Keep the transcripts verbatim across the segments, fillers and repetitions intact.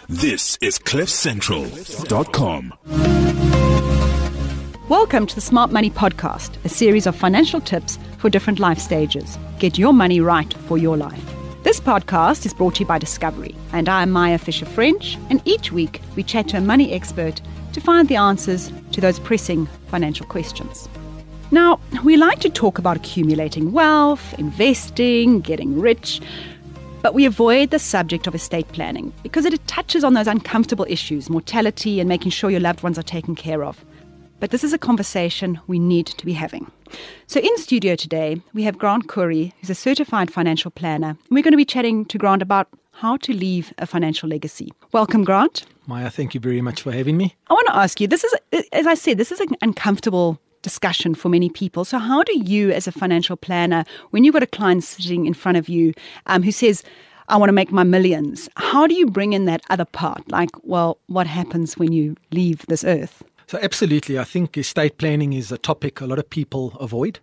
This is cliff central dot com. Welcome to the Smart Money Podcast, a series of financial tips for different life stages. Get your money right for your life. This podcast is brought to you by Discovery, and I'm Maya Fisher-French, and each week we chat to a money expert to find the answers to those pressing financial questions. Now, we like to talk about accumulating wealth, investing, getting rich, but we avoid the subject of estate planning because it touches on those uncomfortable issues, mortality and making sure your loved ones are taken care of. But this is a conversation we need to be having. So in studio today, we have Grant Coury, who's a certified financial planner. And we're going to be chatting to Grant about how to leave a financial legacy. Welcome, Grant. Maya, thank you very much for having me. I want to ask you, this is, as I said, this is an uncomfortable discussion for many people. So how do you, as a financial planner, when you've got a client sitting in front of you um, who says, I want to make my millions, how do you bring in that other part? Like, well, what happens when you leave this earth? So absolutely, I think estate planning is a topic a lot of people avoid.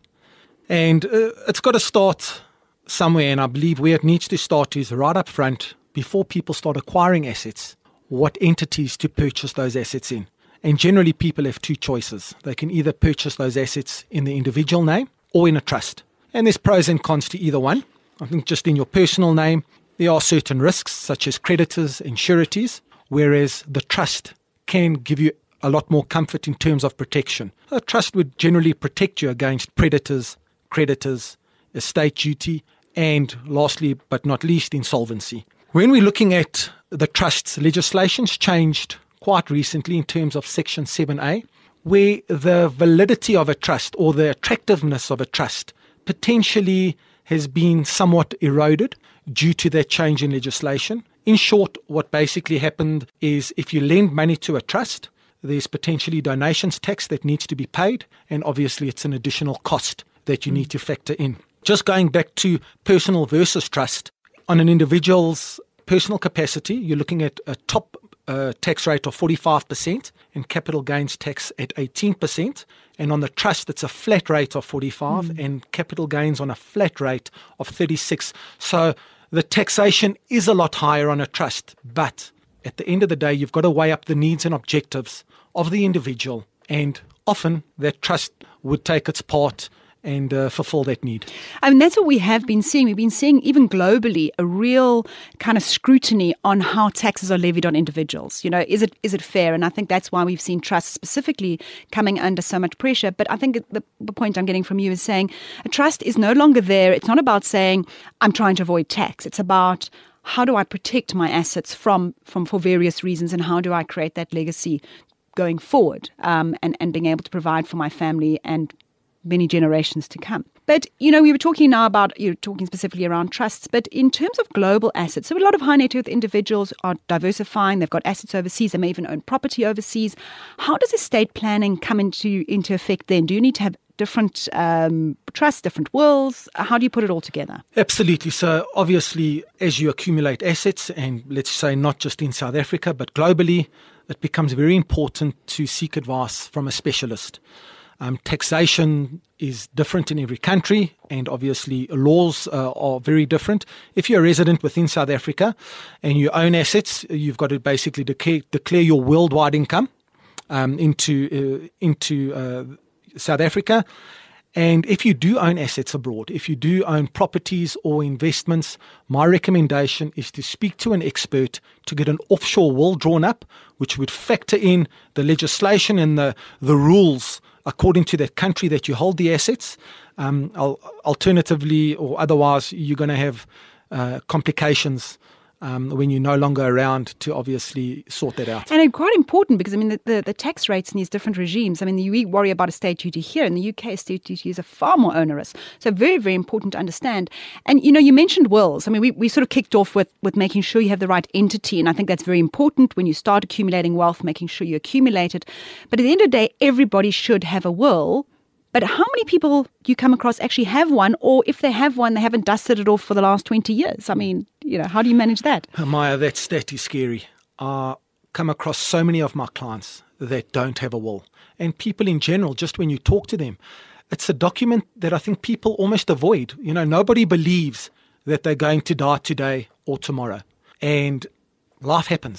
And uh, it's got to start somewhere, and I believe where it needs to start is right up front, before people start acquiring assets, what entities to purchase those assets in. And generally people have two choices. They can either purchase those assets in the individual name or in a trust. And there's pros and cons to either one. I think just in your personal name, there are certain risks such as creditors and sureties, whereas the trust can give you a lot more comfort in terms of protection. A trust would generally protect you against predators, creditors, estate duty, and lastly but not least, insolvency. When we're looking at the trusts, legislation's changed quite recently in terms of Section seven A, where the validity of a trust or the attractiveness of a trust potentially has been somewhat eroded due to that change in legislation. In short, what basically happened is if you lend money to a trust, there's potentially donations tax that needs to be paid, and obviously it's an additional cost that you need to factor in. Just going back to personal versus trust, on an individual's personal capacity, you're looking at a top uh, tax rate of forty-five percent and capital gains tax at eighteen percent. And on the trust, it's a flat rate of forty-five mm. and capital gains on a flat rate of thirty-six. So the taxation is a lot higher on a trust, but at the end of the day, you've got to weigh up the needs and objectives of the individual, and often that trust would take its part and uh, fulfill that need. I mean, that's what we have been seeing. We've been seeing, even globally, a real kind of scrutiny on how taxes are levied on individuals. You know, is it is it fair? And I think that's why we've seen trusts specifically coming under so much pressure. But I think the, the point I'm getting from you is saying a trust is no longer there. It's not about saying, I'm trying to avoid tax. It's about, how do I protect my assets from, from for various reasons, and how do I create that legacy going forward, um, and, and being able to provide for my family and many generations to come. But, you know, we were talking now about, you're talking specifically around trusts, but in terms of global assets, so a lot of high net worth individuals are diversifying. They've got assets overseas. They may even own property overseas. How does estate planning come into, into effect then? Do you need to have different um, trusts, different wills? How do you put it all together? Absolutely. So obviously, as you accumulate assets, and let's say not just in South Africa, but globally, it becomes very important to seek advice from a specialist. Um, taxation is different in every country, and obviously laws uh, are very different. If you're a resident within South Africa and you own assets, you've got to basically declare, declare your worldwide income um, into uh, into uh, South Africa. And if you do own assets abroad, if you do own properties or investments, my recommendation is to speak to an expert to get an offshore will drawn up, which would factor in the legislation and the, the rules according to that country that you hold the assets. Um, alternatively, or otherwise, you're going to have uh, complications Um, when you're no longer around to obviously sort that out. And it's quite important because, I mean, the, the, the tax rates in these different regimes, I mean, we worry about estate duty here. In the U K, estate duty is far more onerous. So very, very important to understand. And, you know, you mentioned wills. I mean, we, we sort of kicked off with, with making sure you have the right entity. And I think that's very important when you start accumulating wealth, making sure you accumulate it. But at the end of the day, everybody should have a will. But how many people do you come across actually have one? Or if they have one, they haven't dusted it off for the last twenty years. I mean, you know, how do you manage that? Maya, that's, that is scary. I come across so many of my clients that don't have a will. And people in general, just when you talk to them, it's a document that I think people almost avoid. You know, nobody believes that they're going to die today or tomorrow. And life happens.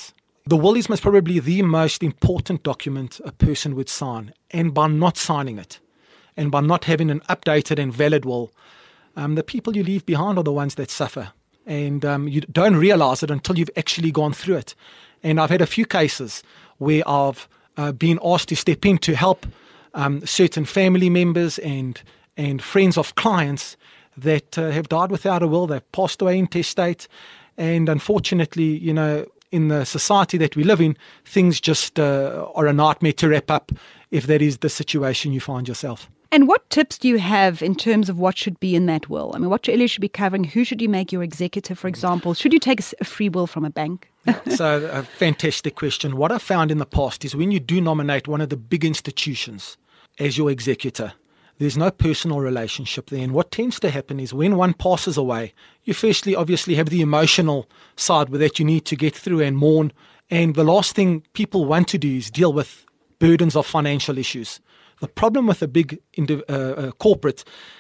The will is most probably the most important document a person would sign. And by not signing it, and by not having an updated and valid will, um, the people you leave behind are the ones that suffer. And um, you don't realize it until you've actually gone through it. And I've had a few cases where I've uh, been asked to step in to help um, certain family members and and friends of clients that uh, have died without a will. They've passed away intestate. And unfortunately, you know, in the society that we live in, things just uh, are a nightmare to wrap up if that is the situation you find yourself. And what tips do you have in terms of what should be in that will? I mean, what your should be covering? Who should you make your executor, for example? Should you take a free will from a bank? So, a fantastic question. What I found in the past is when you do nominate one of the big institutions as your executor, there's no personal relationship there. And what tends to happen is when one passes away, you firstly obviously have the emotional side with that you need to get through and mourn. And the last thing people want to do is deal with burdens of financial issues. The problem with a big uh, uh, corporate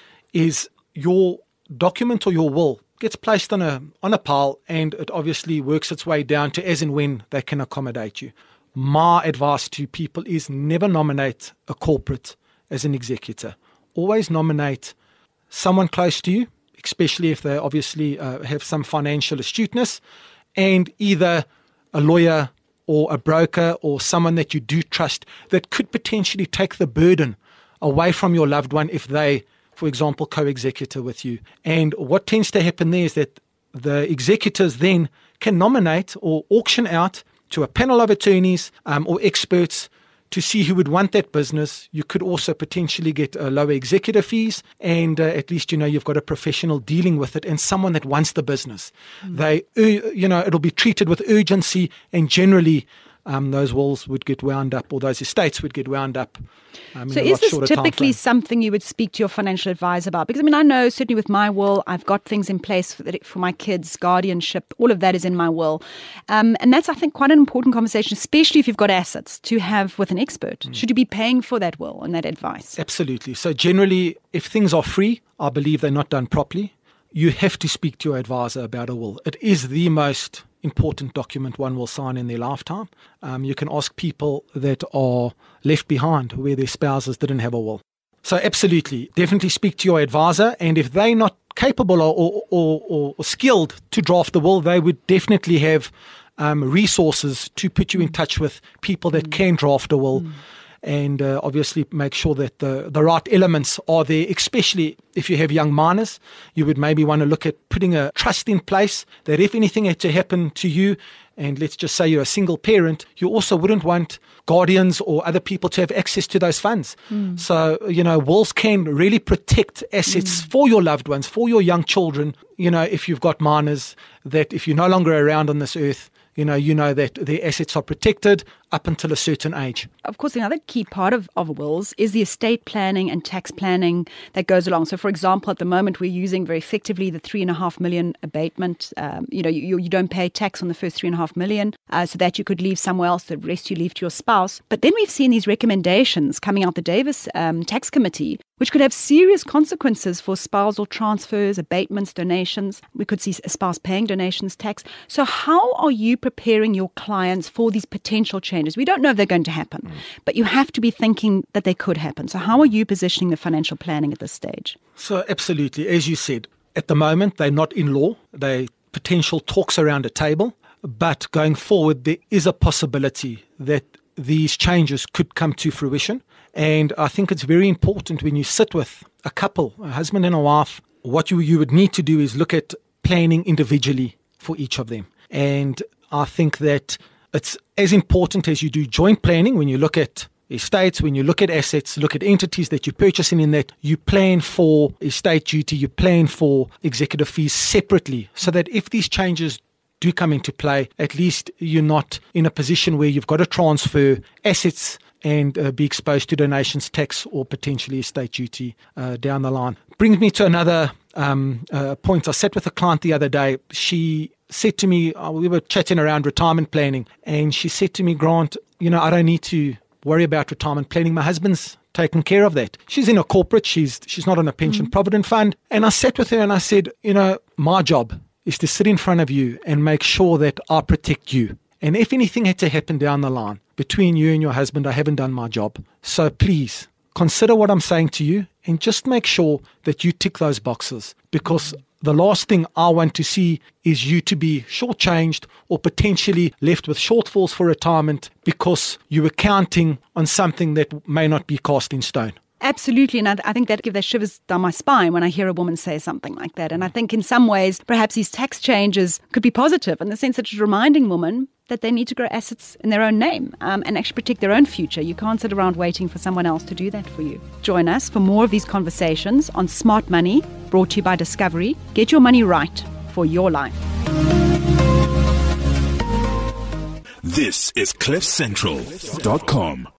is your document or your will gets placed on a on a pile, and it obviously works its way down to as and when they can accommodate you. My advice to people is never nominate a corporate as an executor. Always nominate someone close to you, especially if they obviously uh, have some financial astuteness, and either a lawyer or a broker or someone that you do trust that could potentially take the burden away from your loved one if they, for example, co-executor with you. And what tends to happen there is that the executors then can nominate or auction out to a panel of attorneys um, or experts to see who would want that business. You could also potentially get uh, lower executive fees, and uh, at least you know you've got a professional dealing with it and someone that wants the business. Mm. They, uh, you know, it'll be treated with urgency, and generally um, those wills would get wound up, or those estates would get wound up. Um, so, is this typically something you would speak to your financial advisor about? Because I mean, I know certainly with my will, I've got things in place for, for my kids, guardianship, all of that is in my will, um, and that's I think quite an important conversation, especially if you've got assets, to have with an expert. Mm. Should you be paying for that will and that advice? Absolutely. So generally, if things are free, I believe they're not done properly. You have to speak to your advisor about a will. It is the most important document one will sign in their lifetime. Um, you can ask people that are left behind where their spouses didn't have a will. So absolutely, definitely speak to your advisor, and if they're not capable or, or, or, or skilled to draft the will, they would definitely have um, resources to put you in touch with people that mm. can draft a will. Mm. And uh, obviously make sure that the, the right elements are there, especially if you have young minors. You would maybe want to look at putting a trust in place that if anything had to happen to you, and let's just say you're a single parent, you also wouldn't want guardians or other people to have access to those funds. Mm. So, you know, wills can really protect assets mm. for your loved ones, for your young children. You know, if you've got minors, that if you're no longer around on this earth, you know, you know that their assets are protected up until a certain age. Of course, another key part of, of wills is the estate planning and tax planning that goes along. So, for example, at the moment, we're using very effectively the three and a half million abatement. Um, you know, you, you don't pay tax on the first three and a half million, uh, so that you could leave somewhere else, the rest you leave to your spouse. But then we've seen these recommendations coming out the Davis um, Tax Committee, which could have serious consequences for spousal transfers, abatements, donations. We could see a spouse paying donations tax. So how are you preparing your clients for these potential changes? We don't know if they're going to happen, mm. but you have to be thinking that they could happen. So how are you positioning the financial planning at this stage? So absolutely, as you said, at the moment, they're not in law. They're potential talks around a table. But going forward, there is a possibility that these changes could come to fruition. And I think it's very important when you sit with a couple, a husband and a wife, what you, you would need to do is look at planning individually for each of them. And I think that it's as important as you do joint planning when you look at estates, when you look at assets, look at entities that you're purchasing in that, you plan for estate duty, you plan for executive fees separately so that if these changes do come into play, at least you're not in a position where you've got to transfer assets and uh, be exposed to donations tax or potentially estate duty uh, down the line. Brings me to another um, uh, point. I sat with a client the other day. She said to me, uh, we were chatting around retirement planning, and she said to me, Grant, you know, I don't need to worry about retirement planning. My husband's taken care of that. She's in a corporate. She's she's not on a pension mm. provident fund. And I sat with her and I said, you know, my job is to sit in front of you and make sure that I protect you. And if anything had to happen down the line between you and your husband, I haven't done my job. So please consider what I'm saying to you and just make sure that you tick those boxes, because the last thing I want to see is you to be shortchanged or potentially left with shortfalls for retirement because you were counting on something that may not be cast in stone. Absolutely, and I, I think that gives that shivers down my spine when I hear a woman say something like that. And I think in some ways, perhaps these tax changes could be positive in the sense that it's reminding women that they need to grow assets in their own name um, and actually protect their own future. You can't sit around waiting for someone else to do that for you. Join us for more of these conversations on Smart Money, brought to you by Discovery. Get your money right for your life. This is cliff central dot com.